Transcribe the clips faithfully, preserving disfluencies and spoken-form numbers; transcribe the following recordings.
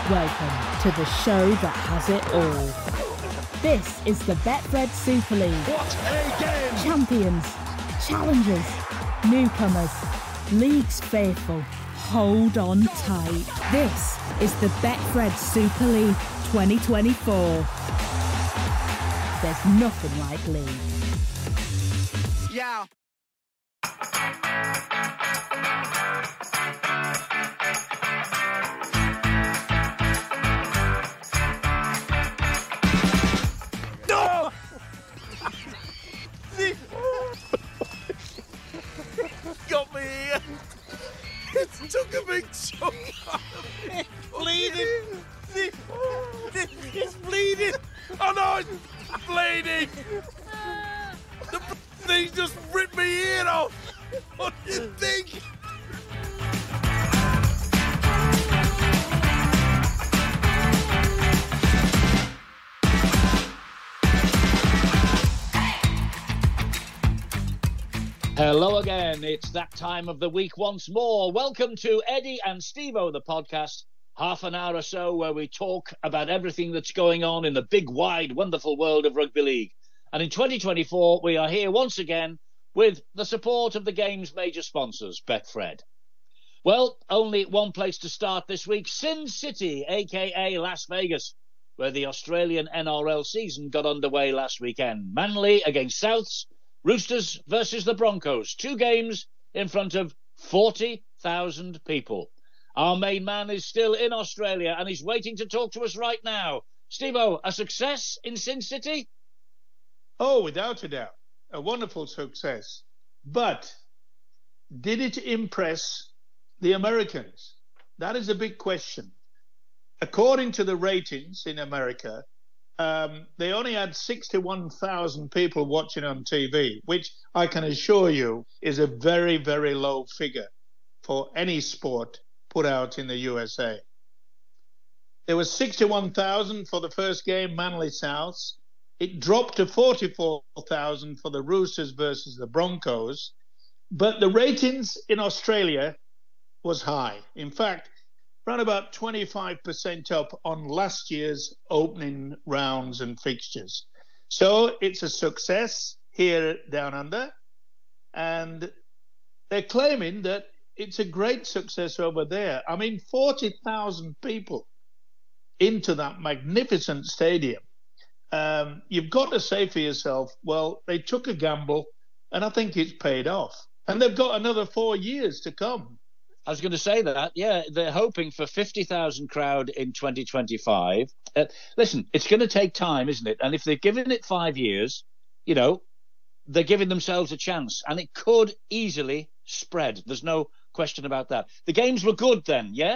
Welcome to the show that has it all. This is the Betfred Super League. What a game! Champions, challengers, newcomers, leagues faithful. Hold on tight. This is the Betfred Super League twenty twenty-four. There's nothing like league. Yeah. No! Got me here. It took a big chunk out of me. Bleeding. It's bleeding. Oh no, it's bleeding. The thing just ripped my ear off. What do you think? Hello again. It's that time of the week once more. Welcome to Eddie and Steve-O, the podcast. Half an hour or so where we talk about everything that's going on in the big, wide, wonderful world of rugby league. And in twenty twenty-four, we are here once again with the support of the game's major sponsors, Betfred. Well, only one place to start this week, Sin City, a k a. Las Vegas, where the Australian N R L season got underway last weekend. Manly against Souths, Roosters versus the Broncos. Two games in front of forty thousand people. Our main man is still in Australia and he's waiting to talk to us right now. Steve-O, a success in Sin City? Oh, without a doubt. A wonderful success. But did it impress the Americans? That is a big question. According to the ratings in America, um, they only had sixty-one thousand people watching on T V, which I can assure you is a very, very low figure for any sport put out in the U S A. There was sixty-one thousand for the first game, Manly Souths. It dropped to forty-four thousand for the Roosters versus the Broncos. But the ratings in Australia was high. In fact, around about twenty-five percent up on last year's opening rounds and fixtures. So it's a success here down under. And they're claiming that it's a great success over there. I mean, forty thousand people into that magnificent stadium. Um, you've got to say for yourself, well, they took a gamble, and I think it's paid off. And they've got another four years to come. I was going to say that, yeah, they're hoping for fifty thousand crowd in twenty twenty-five. Uh, listen, it's going to take time, isn't it? And if they've given it five years, you know, they're giving themselves a chance, and it could easily spread. There's no question about that. The games were good then, yeah?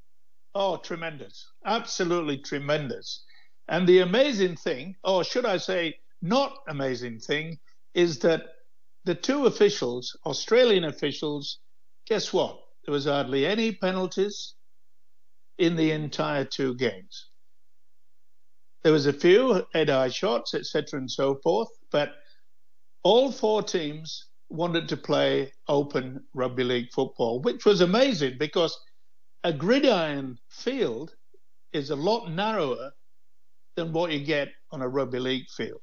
Oh, tremendous. Absolutely tremendous. And the amazing thing, or should I say not amazing thing, is that the two officials, Australian officials, guess what? There was hardly any penalties in the entire two games. There was a few head-eye shots, et cetera, and so forth, but all four teams wanted to play open rugby league football, which was amazing because a gridiron field is a lot narrower than what you get on a rugby league field.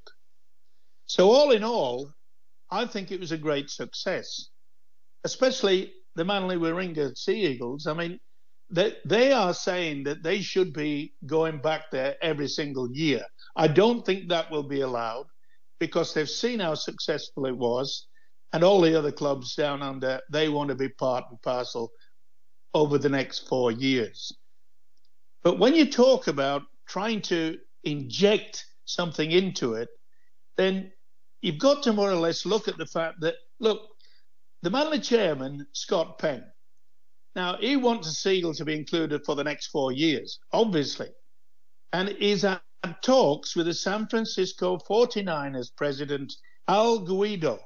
So all in all, I think it was a great success, especially the Manly Warringah Sea Eagles. I mean, they, they are saying that they should be going back there every single year. I don't think that will be allowed because they've seen how successful it was. And all the other clubs down under, they want to be part and parcel over the next four years. But when you talk about trying to inject something into it, then you've got to more or less look at the fact that, look, the Manly chairman, Scott Penn, now he wants a Seagull to be included for the next four years, obviously. And he's had talks with the San Francisco forty-niners president, Al Guido.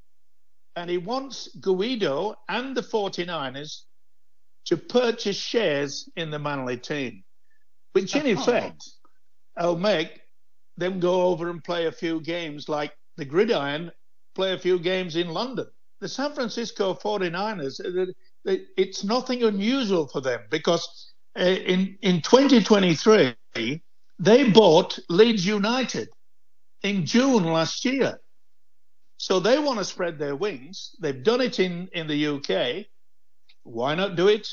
And he wants Guido and the forty-niners to purchase shares in the Manly team, which in effect will make them go over and play a few games like the Gridiron play a few games in London. The San Francisco forty-niners, it's nothing unusual for them because in in twenty twenty-three, they bought Leeds United in June last year. So they want to spread their wings. They've done it in, in the U K. Why not do it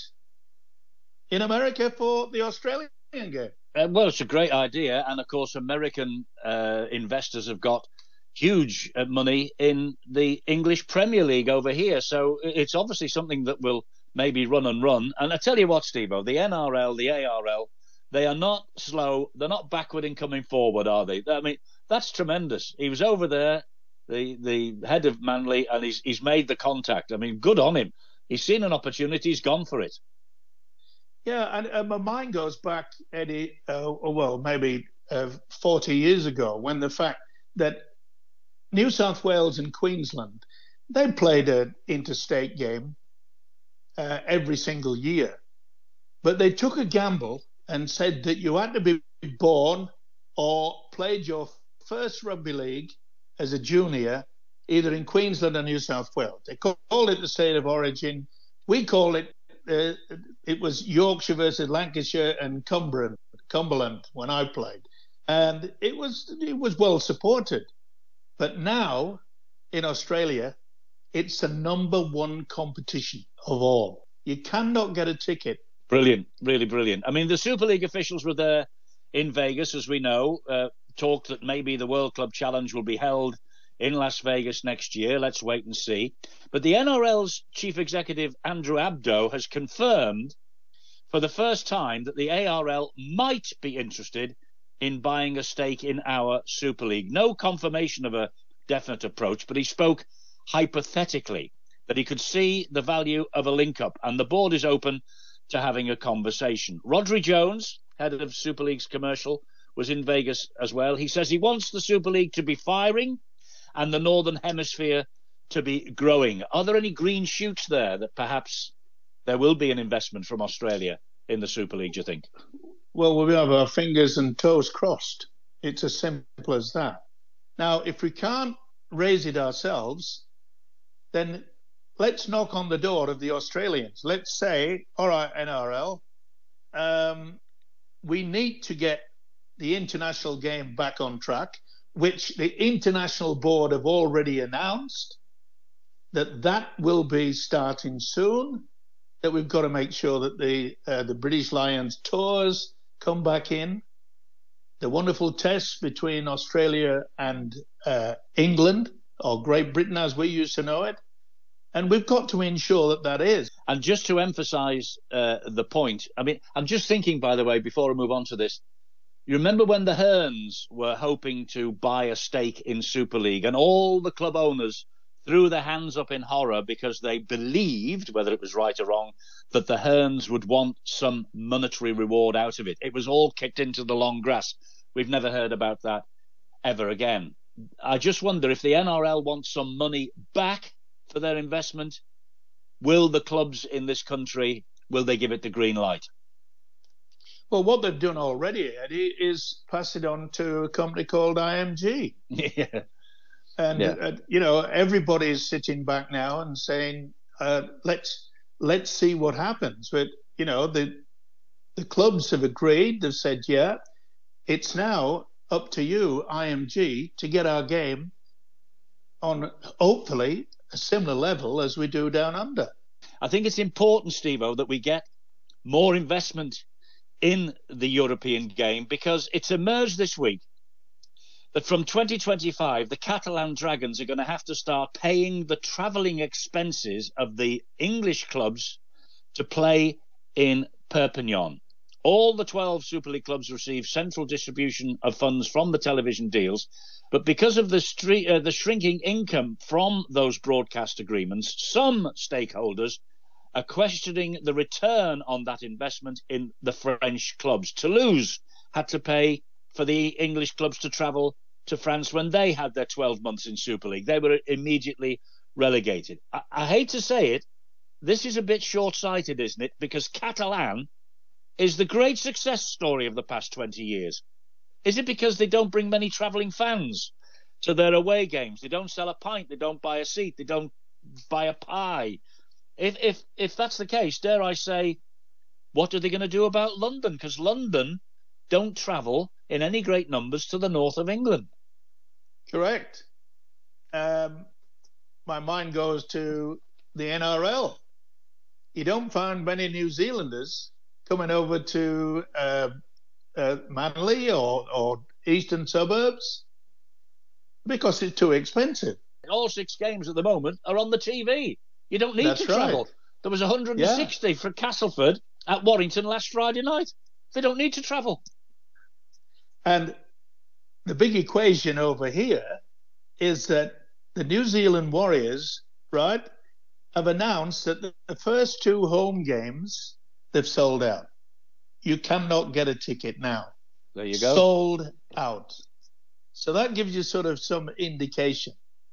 in America for the Australian game? Uh, well, it's a great idea. And, of course, American uh, investors have got huge uh, money in the English Premier League over here. So it's obviously something that will maybe run and run. And I tell you what, Steve-O, the N R L, the A R L, they are not slow. They're not backward in coming forward, are they? I mean, that's tremendous. He was over there, the the head of Manly, and he's he's made the contact. I mean, good on him. He's seen an opportunity. He's gone for it. Yeah, and, and my mind goes back, Eddie, uh, well, maybe uh, forty years ago, when the fact that New South Wales and Queensland, they played an interstate game uh, every single year. But they took a gamble and said that you had to be born or played your first rugby league as a junior, either in Queensland or New South Wales. They called it the state of origin. We call it, uh, it was Yorkshire versus Lancashire and Cumberland, Cumberland when I played. And it was it was well supported. But now, in Australia, it's the number one competition of all. You cannot get a ticket. Brilliant, really brilliant. I mean, the Super League officials were there in Vegas, as we know, uh, talked that maybe the World Club Challenge will be held in Las Vegas next year. Let's wait and see. But the N R L's chief executive, Andrew Abdo, has confirmed for the first time that the A R L might be interested in buying a stake in our Super League. No confirmation of a definite approach, but he spoke hypothetically that he could see the value of a link-up, and the board is open to having a conversation. Rodri Jones, head of Super League's commercial, was in Vegas as well. He says he wants the Super League to be firing and the Northern Hemisphere to be growing. Are there any green shoots there that perhaps there will be an investment from Australia in the Super League, do you think? Well, we have our fingers and toes crossed. It's as simple as that. Now, if we can't raise it ourselves, then let's knock on the door of the Australians. Let's say, all right, N R L, um, we need to get the international game back on track, which the international board have already announced that that will be starting soon, that we've got to make sure that the uh, the British Lions tours come back in, the wonderful tests between Australia and uh, England, or Great Britain as we used to know it, and we've got to ensure that that is. And just to emphasise uh, the point, I mean, I'm just thinking, by the way, before I move on to this, you remember when the Herns were hoping to buy a stake in Super League, and all the club owners threw their hands up in horror because they believed, whether it was right or wrong, that the Herns would want some monetary reward out of it. It was all kicked into the long grass. We've never heard about that ever again. I just wonder if the N R L wants some money back for their investment. Will the clubs in this country, will they give it the green light? Well, what they've done already, Eddie, is pass it on to a company called I M G. Yeah. And, yeah. uh, you know, everybody is sitting back now and saying, uh, let's let's see what happens. But, you know, the the clubs have agreed. They've said, yeah, it's now up to you, I M G, to get our game on, hopefully, a similar level as we do down under. I think it's important, Steve-O, that we get more investment in the European game, because it's emerged this week that from twenty twenty-five, the Catalan Dragons are going to have to start paying the travelling expenses of the English clubs to play in Perpignan. All the twelve Super League clubs receive central distribution of funds from the television deals, but because of the, stre- uh, the shrinking income from those broadcast agreements, some stakeholders are questioning the return on that investment in the French clubs. Toulouse had to pay for the English clubs to travel to France when they had their twelve months in Super League. They were immediately relegated. I, I hate to say it, this is a bit short-sighted, isn't it? Because Catalan is the great success story of the past twenty years. Is it because they don't bring many travelling fans to their away games? They don't sell a pint, they don't buy a seat, they don't buy a pie. If if if that's the case, dare I say, what are they going to do about London? Because London don't travel in any great numbers to the north of England. Correct. Um, my mind goes to the N R L. You don't find many New Zealanders coming over to uh, uh, Manly or, or eastern suburbs because it's too expensive. All six games at the moment are on the T V. You don't need That's to travel. right. There was one hundred sixty yeah. for Castleford at Warrington last Friday night. They don't need to travel. And the big equation over here is that the New Zealand Warriors, right, have announced that the first two home games, they've sold out. You cannot get a ticket now. There you go. Sold out. So that gives you sort of some indication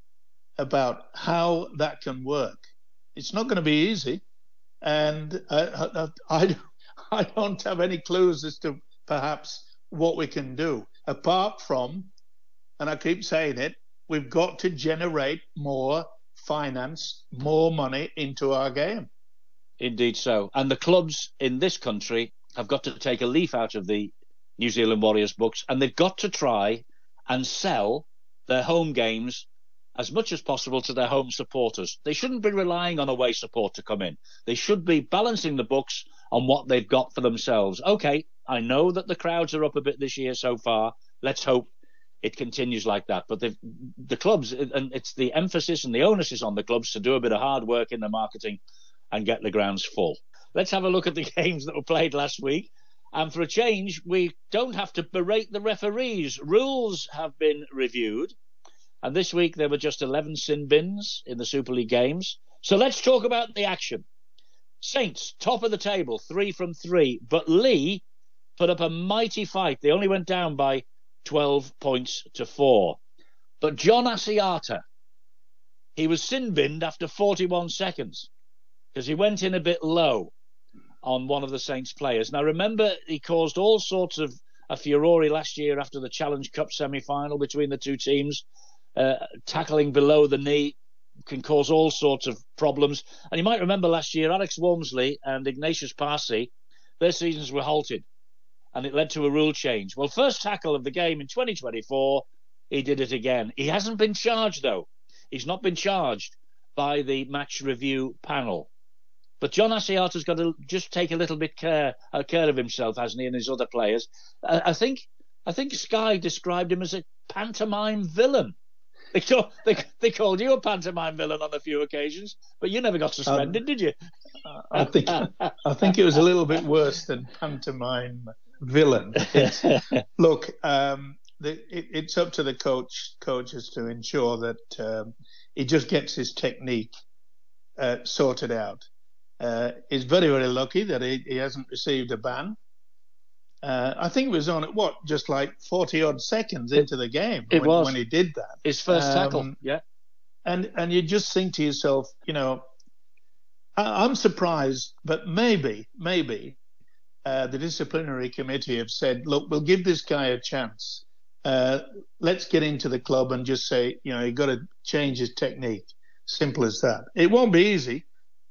about how that can work. It's not going to be easy. And I, I, I don't have any clues as to perhaps what we can do, apart from, and I keep saying it, we've got to generate more finance, more money into our game. Indeed so. And the clubs in this country have got to take a leaf out of the New Zealand Warriors books, and they've got to try and sell their home games as much as possible to their home supporters. They shouldn't be relying on away support to come in. They should be balancing the books on what they've got for themselves. Okay, I know that the crowds are up a bit this year so far. Let's hope it continues like that. But the, the clubs, and it's the emphasis and the onus is on the clubs to do a bit of hard work in the marketing and get the grounds full. Let's have a look at the games that were played last week. And for a change, we don't have to berate the referees. Rules have been reviewed. And this week there were just eleven sin bins in the Super League games. So let's talk about the action. Saints, top of the table, three from three. But Lee put up a mighty fight. They only went down by twelve points to four. But John Asiata, he was sin binned after forty-one seconds because he went in a bit low on one of the Saints players. Now, remember, he caused all sorts of a furore last year after the Challenge Cup semi-final between the two teams. Uh, tackling below the knee can cause all sorts of problems. And you might remember last year, Alex Walmsley and Ignatius Parsi, their seasons were halted, and it led to a rule change. Well, first tackle of the game in twenty twenty-four, he did it again. He hasn't been charged, though. He's not been charged by the match review panel. But John Asiata's got to just take a little bit care, uh, care of himself, hasn't he, and his other players. Uh, I think I think Sky described him as a pantomime villain. They, told, they, they called you a pantomime villain on a few occasions, but you never got suspended, um, did you? I think I think it was a little bit worse than pantomime villain. It's, look, um, the, it, it's up to the coach coaches to ensure that um, he just gets his technique uh, sorted out. Uh, he's very, very lucky that he, he hasn't received a ban. Uh, I think it was on, what, just like forty-odd seconds into the game it when, was. when he did that. His first um, tackle, yeah. And and you just think to yourself, you know, I, I'm surprised, but maybe, maybe uh, the disciplinary committee have said, look, we'll give this guy a chance. Uh, let's get into the club and just say, you know, you've got to change his technique. Simple as that. It won't be easy.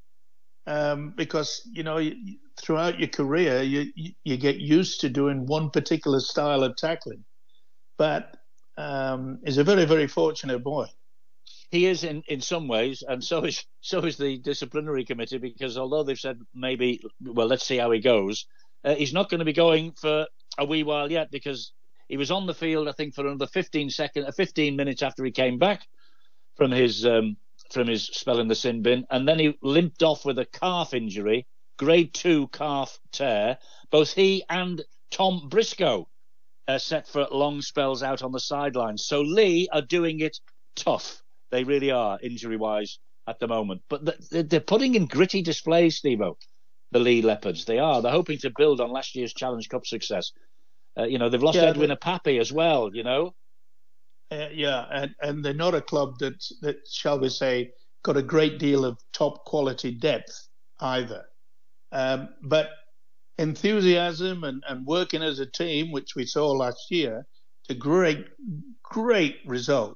Um, because, you know, you, throughout your career, you, you you get used to doing one particular style of tackling. But um, he's a very, very fortunate boy. He is in, in some ways, and so is so is the disciplinary committee, because although they've said maybe, well, let's see how he goes, uh, he's not going to be going for a wee while yet, because he was on the field, I think, for another fifteen seconds, uh, fifteen minutes after he came back from his um, from his spell in the sin bin, and then he limped off with a calf injury, grade two calf tear. Both he and Tom Briscoe are set for long spells out on the sidelines. So Lee are doing it tough. They really are, injury-wise, at the moment. But they're putting in gritty displays, Steve-O, the Lee Leopards. They are. They're hoping to build on last year's Challenge Cup success. Uh, you know, they've lost yeah, Edwin Apapi as well, you know. Uh, yeah, and, and they're not a club that, that, shall we say, got a great deal of top quality depth either. Um, but enthusiasm and, and working as a team, which we saw last year, to great, great results.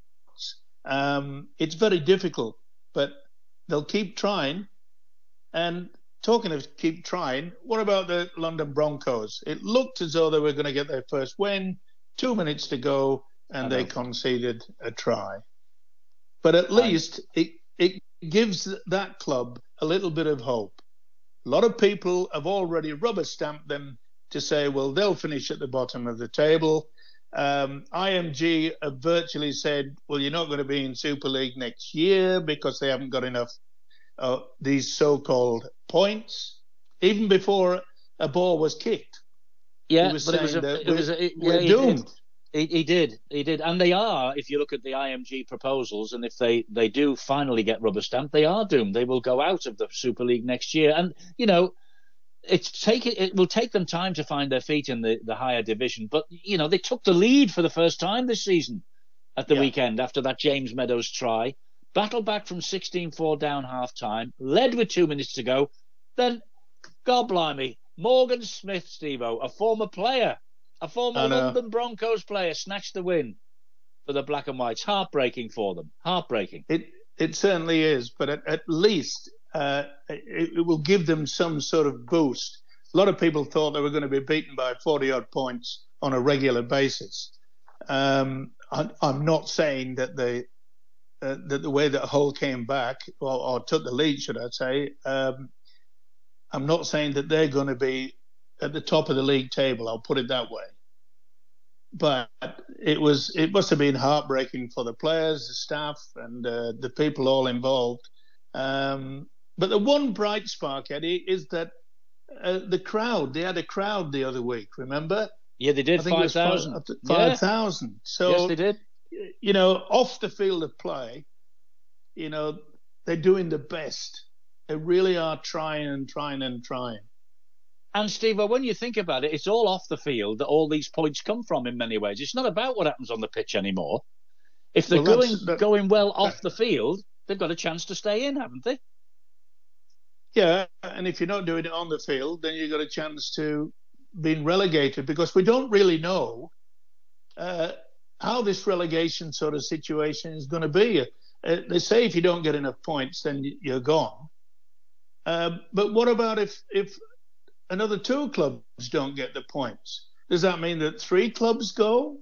Um, it's very difficult, but they'll keep trying. And talking of keep trying, what about the London Broncos? It looked as though they were going to get their first win, two minutes to go, and they conceded a try. But at least it, it gives that club a little bit of hope. A lot of people have already rubber-stamped them to say, well, they'll finish at the bottom of the table. Um, I M G have virtually said, well, you're not going to be in Super League next year because they haven't got enough uh, these so-called points, even before a ball was kicked. Yeah, but it was a, it was a, it, we're yeah, doomed. He, he did, he did, and they are. If you look at the I M G proposals, and if they, they do finally get rubber stamped, they are doomed. They will go out of the Super League next year, and you know, it's take it. It will take them time to find their feet in the, the higher division. But you know, they took the lead for the first time this season at the yeah. weekend after that James Meadows try. Battled back from sixteen four down half time, led with two minutes to go. Then, God blimey, Morgan Smith, Steve-O, a former player. A former London Broncos player snatched the win for the Black and Whites. Heartbreaking for them. Heartbreaking. It it certainly is, but at, at least uh, it, it will give them some sort of boost. A lot of people thought they were going to be beaten by forty-odd points on a regular basis. Um, I, I'm not saying that they uh, that the way that Hull came back or, or took the lead, should I say, um, I'm not saying that they're going to be at the top of the league table, I'll put it that way. But it was it must have been heartbreaking for the players, the staff, and uh, the people all involved. Um, but the one bright spark, Eddie, is that uh, the crowd. They had a crowd the other week. Remember? Yeah, they did. Five thousand. Five thousand. Yeah. So yes, they did. You know, off the field of play, you know, they're doing the best. They really are trying and trying and trying. And, Steve, when you think about it, it's all off the field that all these points come from in many ways. It's not about what happens on the pitch anymore. If they're well, going that, going well off the field, they've got a chance to stay in, haven't they? Yeah, and if you're not doing it on the field, then you've got a chance to being relegated, because we don't really know uh, how this relegation sort of situation is going to be. Uh, they say if you don't get enough points, then you're gone. Uh, but what about if if another two clubs don't get the points? Does that mean that three clubs go?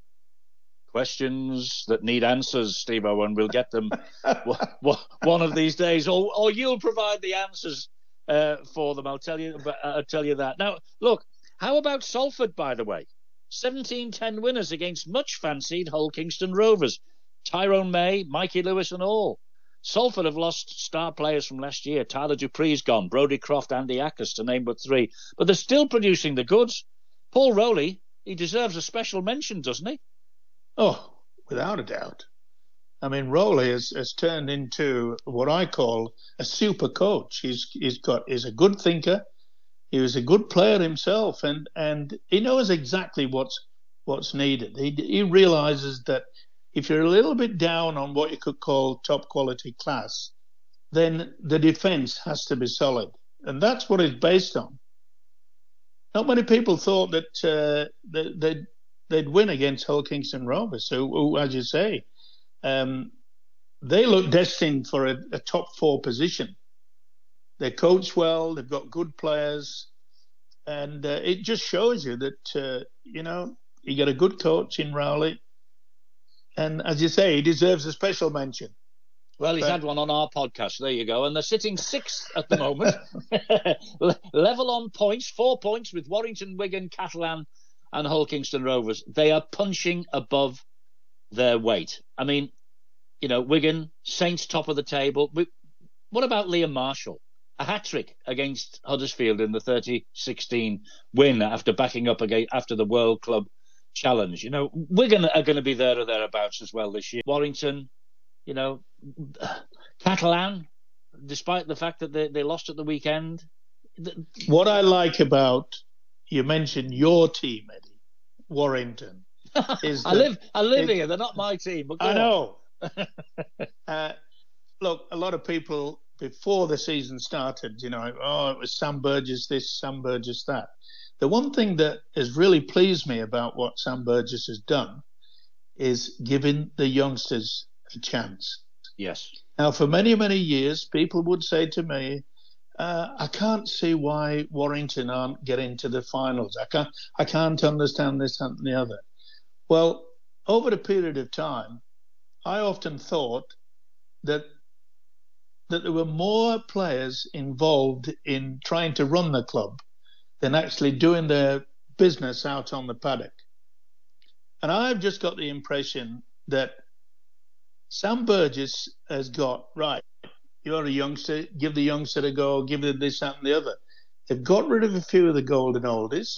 Questions that need answers, Steve-O, and we'll get them one of these days, or or you'll provide the answers uh, for them. I'll tell you. I'll tell you that. Now, look. How about Salford, by the way? seventeen ten winners against much fancied Hull Kingston Rovers. Tyrone May, Mikey Lewis, and all. Salford have lost star players from last year. Tyler Dupree's gone, Brodie Croft, Andy Ackers, to name but three. But they're still producing the goods. Paul Rowley, he deserves a special mention, doesn't he? Oh, without a doubt. I mean, Rowley has, has turned into what I call a super coach. He's he's got he's a good thinker. He was a good player himself, and, and he knows exactly what's what's needed. He he realizes that if you're a little bit down on what you could call top quality class, then the defence has to be solid. And that's what it's based on. Not many people thought that uh, they, they'd, they'd win against Hull Kingston Rovers, who, who as you say, um, they look destined for a, a top four position. They coach well, they've got good players, and uh, it just shows you that, uh, you know, you get a good coach in Rowley. And as you say, he deserves a special mention. Well, he's but... had one on our podcast. There you go. And they're sitting sixth at the moment. Level on points, four points with Warrington, Wigan, Catalan and Hull Kingston Rovers. They are punching above their weight. I mean, you know, Wigan, Saints top of the table. What about Liam Marshall? A hat-trick against Huddersfield in the thirty sixteen win after backing up again after the World Club Challenge. You know, Wigan are going to be there or thereabouts as well this year. Warrington, you know, Catalan, despite the fact that they, they lost at the weekend. What I like about, you mentioned your team, Eddie, Warrington. Is I live I live here. They're not my team. But go I on. know. uh, look, a lot of people, before the season started, you know, oh, it was Sam Burgess this, Sam Burgess that. The one thing that has really pleased me about what Sam Burgess has done is giving the youngsters a chance. Yes. Now, for many, many years, people would say to me, uh, I can't see why Warrington aren't getting to the finals. I can't, I can't understand this and the other. Well, over a period of time, I often thought that that there were more players involved in trying to run the club than actually doing their business out on the paddock. And I've just got the impression that Sam Burgess has got, right, you're a youngster, give the youngster a go, give it this, that and the other. They've got rid of a few of the golden oldies,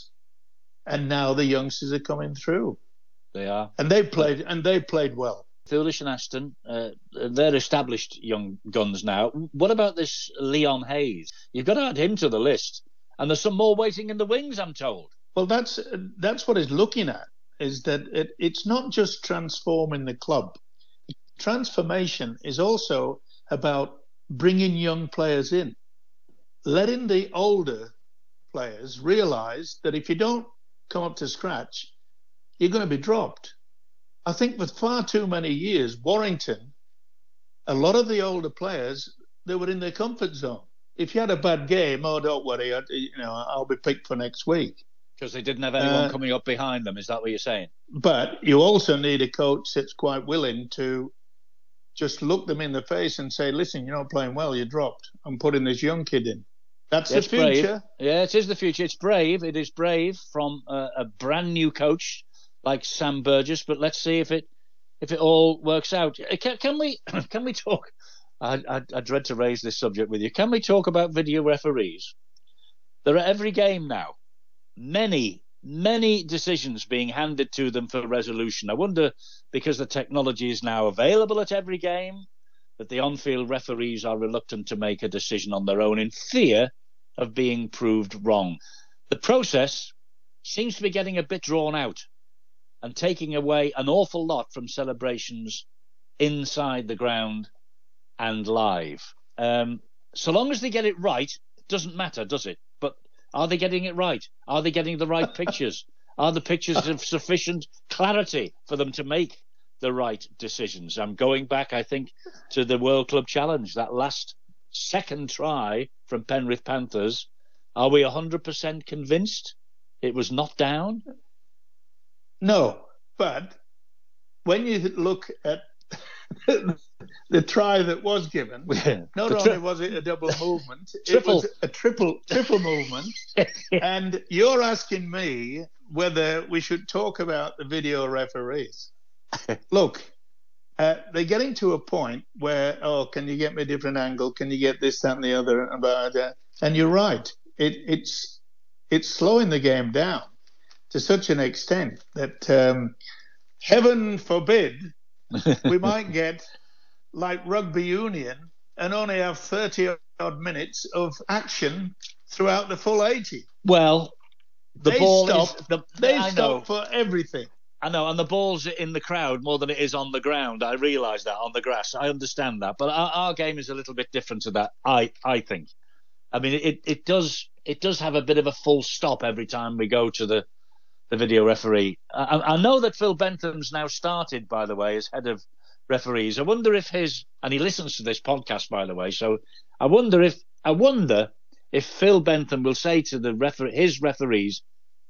and now the youngsters are coming through. They are. And they played, and they played well. Foolish and Aston, uh, they're established young guns now. What about this Leon Hayes? You've got to add him to the list. And there's some more waiting in the wings, I'm told. Well, that's that's what it's looking at, is that it, it's not just transforming the club. Transformation is also about bringing young players in, letting the older players realise that if you don't come up to scratch, you're going to be dropped. I think with far too many years, Warrington, a lot of the older players, they were in their comfort zone. If you had a bad game, oh, don't worry, I, you know, I'll be picked for next week. Because they didn't have anyone uh, coming up behind them, is that what you're saying? But you also need a coach that's quite willing to just look them in the face and say, listen, you're not playing well, you're dropped. I'm putting this young kid in. That's It's the future. Brave. Yeah, it is the future. It's brave. It is brave from a, a brand new coach like Sam Burgess, but let's see if it if it all works out. Can, can we can we talk? I, I, I dread to raise this subject with you. Can we talk about video referees? There are every game now many many decisions being handed to them for resolution. I wonder, because the technology is now available at every game, that the on-field referees are reluctant to make a decision on their own in fear of being proved wrong. The process seems to be getting a bit drawn out and taking away an awful lot from celebrations inside the ground and live. Um, so long as they get it right, it doesn't matter, does it? But are they getting it right? Are they getting the right pictures? Are the pictures of sufficient clarity for them to make the right decisions? I'm going back, I think, to the World Club Challenge, that last second try from Penrith Panthers. Are we one hundred percent convinced it was not down? No, but when you look at the try that was given, Yeah. not The tri- only was it a double movement, Triple. it was a triple triple movement. And you're asking me whether we should talk about the video referees. Look, uh, they're getting to a point where, oh, can you get me a different angle? Can you get this, that, and the other? And, blah, blah. And you're right. It, it's it's slowing the game down to such an extent that, um, heaven forbid, we might get like rugby union and only have thirty odd minutes of action throughout the full eighty. Well, the they ball stop. is... The, They I stop know. for everything. I know, and the ball's in the crowd more than it is on the ground. I realise that, on the grass. I understand that. But our, our game is a little bit different to that, I, I think. I mean, it, it does it does have a bit of a full stop every time we go to the, the video referee. I, I know that Phil Bentham's now started, by the way, as head of referees. I wonder if his... And he listens to this podcast, by the way. So I wonder if I wonder if Phil Bentham will say to the refer- his referees,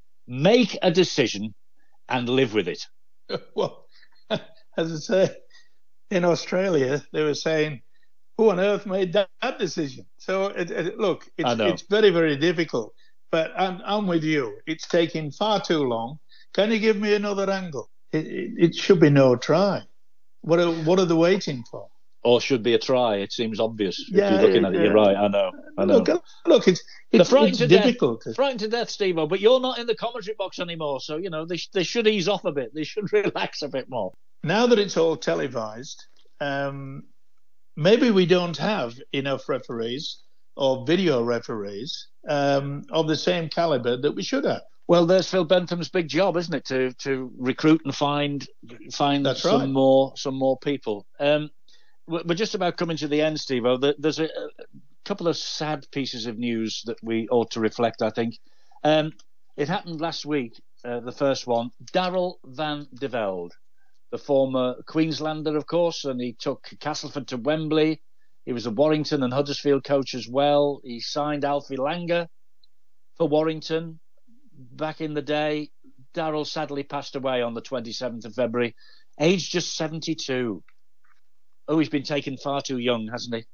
make a decision and live with it. Well, as I say, in Australia, they were saying, who on earth made that, that decision? So, it, it, look, I it's, know. it's very, very difficult. But I'm, I'm with you. It's taking far too long. Can you give me another angle? It, it, it should be no try. What are, what are they waiting for? Or should be a try. It seems obvious. If Yeah, you're looking at it, yeah. you're right. I know. I know. Look, look, it's, They're it's, frightened it's to death. difficult. to- Frightened to death, Steve-O, but you're not in the commentary box anymore. So, you know, they, sh- they should ease off a bit. They should relax a bit more. Now that it's all televised, um, maybe we don't have enough referees or video referees um, of the same caliber that we should have. Well, there's Phil Bentham's big job, isn't it, to to recruit and find find That's some right. more some more people. Um, we're we're just about coming to the end, Steve-O. There- There's a, a couple of sad pieces of news that we ought to reflect, I think. Um, it happened last week, uh, the first one. Darrell van de Velde, the former Queenslander, of course, and he took Castleford to Wembley. He was a Warrington and Huddersfield coach as well. He signed Alfie Langer for Warrington back in the day. Darryl sadly passed away on the twenty-seventh of February, aged just seventy-two. Oh, he's been taken far too young, hasn't he?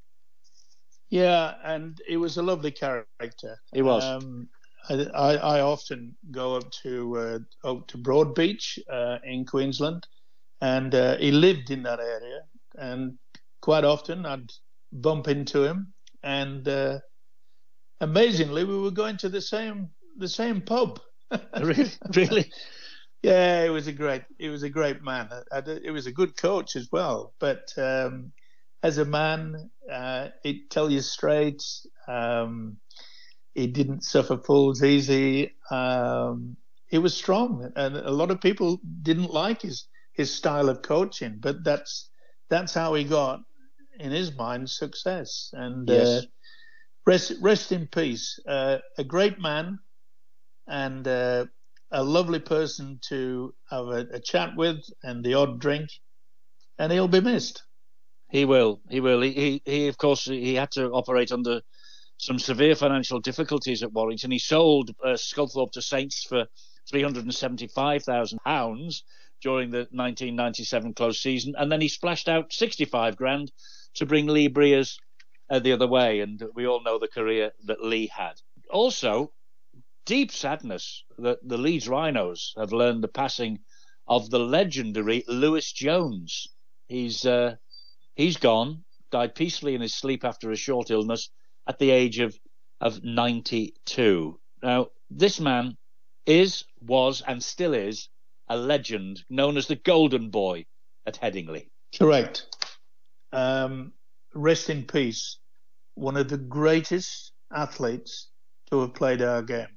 Yeah, and he was a lovely character. He was. Um, I, I, I often go up to uh, up to Broadbeach uh, in Queensland, and uh, he lived in that area. And quite often I'd bump into him, and uh, amazingly, we were going to the same the same pub. Really, really. Yeah, he was a great he was a great man. I, I, he was a good coach as well. But um, as a man, uh, he'd tell you straight. Um, he didn't suffer fools easy. Um, he was strong, and a lot of people didn't like his his style of coaching. But that's that's how he got, in his mind, success. And yes. uh, rest rest in peace. Uh, a great man, and uh, a lovely person to have a, a chat with, and the odd drink, and he'll be missed. He will. He will. He, he, he, of course, he had to operate under some severe financial difficulties at Warrington. He sold uh, Sculthorpe to Saints for three hundred seventy-five thousand pounds during the nineteen ninety-seven close season, and then he splashed out sixty-five grand to bring Lee Briers uh, the other way, and we all know the career that Lee had. Also, deep sadness that the Leeds Rhinos have learned the passing of the legendary Lewis Jones. He's uh, he's gone, died peacefully in his sleep after a short illness at the age of, of ninety-two. Now, this man is, was, and still is a legend known as the Golden Boy at Headingley. Correct. Um, rest in peace. One of the greatest athletes to have played our game.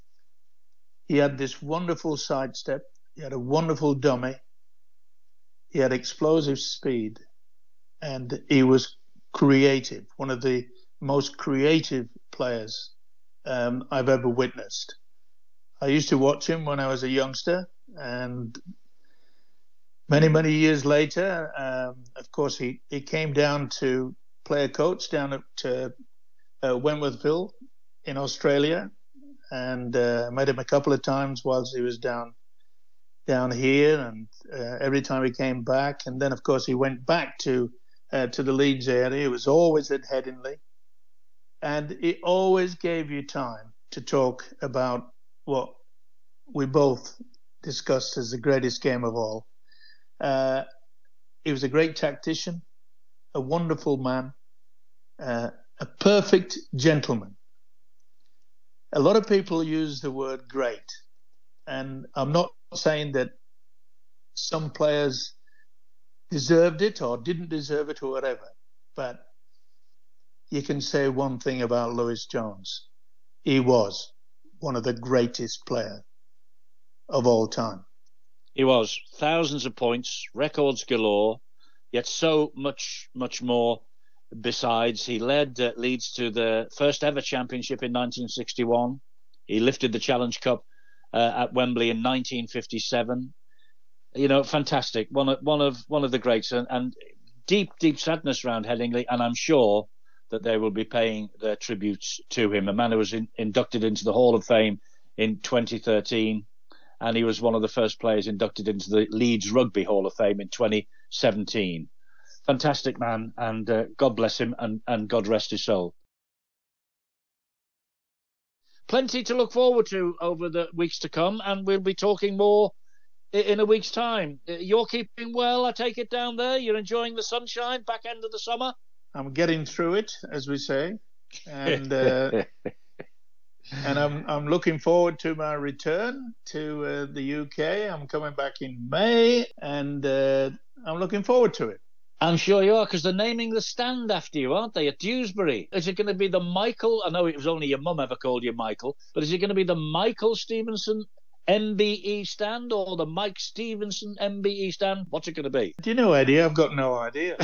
He had this wonderful sidestep. He had a wonderful dummy. He had explosive speed. And he was creative. One of the most creative players um, I've ever witnessed. I used to watch him when I was a youngster. And many, many years later, um, of course, he, he came down to play a coach down at uh, uh, Wentworthville in Australia. And uh, met him a couple of times whilst he was down down here, and uh, every time he came back. And then, of course, he went back to uh, to the Leeds area. He was always at Headingley, and he always gave you time to talk about what we both discussed as the greatest game of all. Uh, he was a great tactician, a wonderful man, uh, a perfect gentleman. A lot of people use the word great, and I'm not saying that some players deserved it or didn't deserve it or whatever, but you can say one thing about Lewis Jones. He was one of the greatest players of all time. He was. Thousands of points, records galore, yet so much, much more. Besides, he led uh, Leeds to the first ever championship in nineteen sixty-one. He lifted the Challenge Cup uh, at Wembley in nineteen fifty-seven. You know, fantastic. One of one of one of the greats, and, and deep, deep sadness around Headingley. And I'm sure that they will be paying their tributes to him. A man who was in, inducted into the Hall of Fame in twenty thirteen, and he was one of the first players inducted into the Leeds Rugby Hall of Fame in twenty seventeen. Fantastic man, and uh, God bless him, and, and God rest his soul. Plenty to look forward to over the weeks to come, and we'll be talking more in a week's time. You're keeping well, I take it, down there? You're enjoying the sunshine, back end of the summer? I'm getting through it, as we say, and uh, and I'm I'm looking forward to my return to uh, the U K. I'm coming back in May, and uh, I'm looking forward to it. I'm sure you are, because they're naming the stand after you, aren't they, at Dewsbury? Is it going to be the Michael, I know it was only your mum ever called you Michael, but is it going to be the Michael Stevenson M B E stand or the Mike Stevenson M B E stand? What's it going to be? Do you know, Eddie? I've got no idea.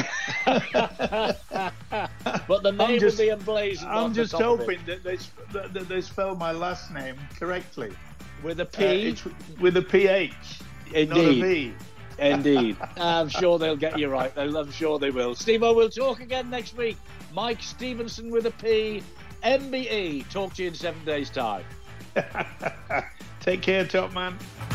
But the name just, will be emblazoned. I'm just hoping that they, that they spell my last name correctly. With a P? Uh, it's with a P H, Indeed. not a V. Indeed. I'm sure they'll get you right. I'm sure they will. Steve-O, we'll talk again next week. Mike Stevenson with a P, M B E. Talk to you in seven days' time. Take care, top man.